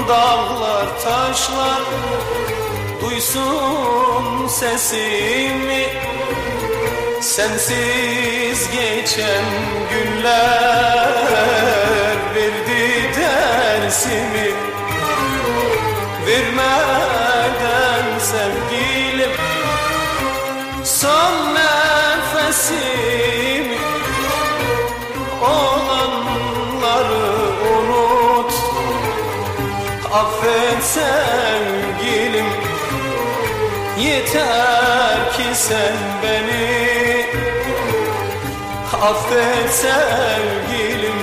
dağlar taşlar duysun sesimi. Sensiz geçen günler verdi dersimi. Vermeden sevgilim son nefesimi. Olanları unut, affet sevgilim. Yeter ki sen beni affet sevgilim.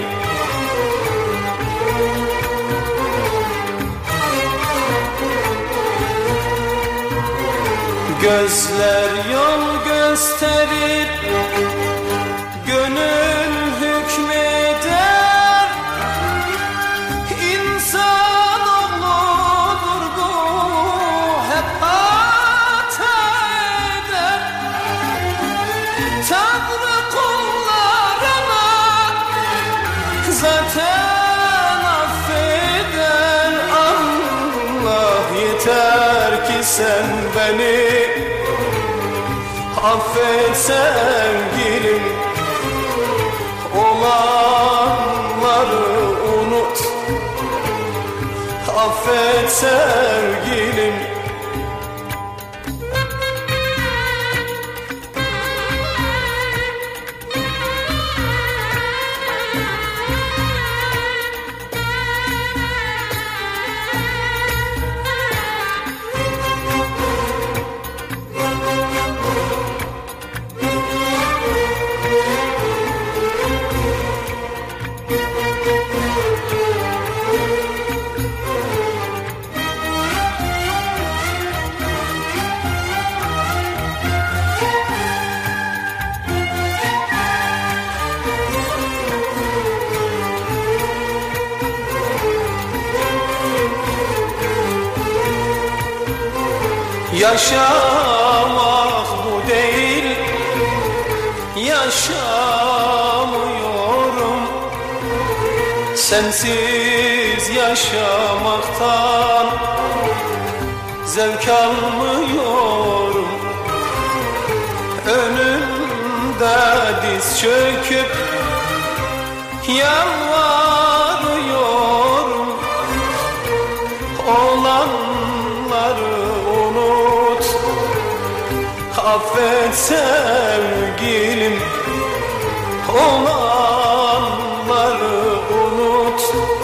Gözler yol gösterir, gönül hükmeder. İnsanoğludur bu, hep hata eder. Tanrı kullarına zaten affeder. Allah yeter ki sen beni affet sevgilim. Olanları unut, affet sevgilim. Yaşamak bu değil, yaşamıyorum. Sensiz yaşamaktan zevk almıyorum. Önümde diz çöküp yalvarıyorum. Olanları unut, affet sevgilim. Olanları unut,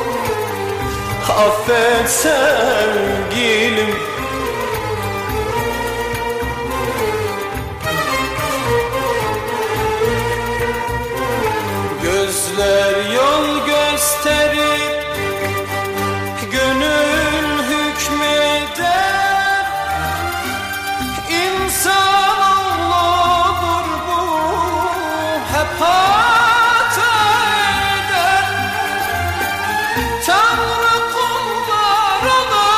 affet sevgilim. Gözler yol gösterir, gönül hükmeder. İnsanoğludur bu, hep hata eder. Tanrı kullarına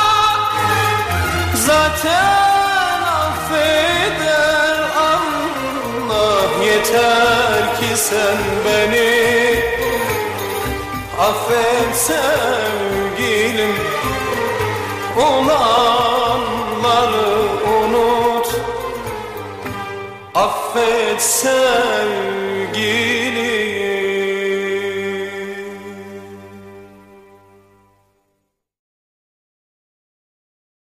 zaten affeder. Allah yeter ki sen beni affet sevgilim. Olanları unut, affet sevgilim.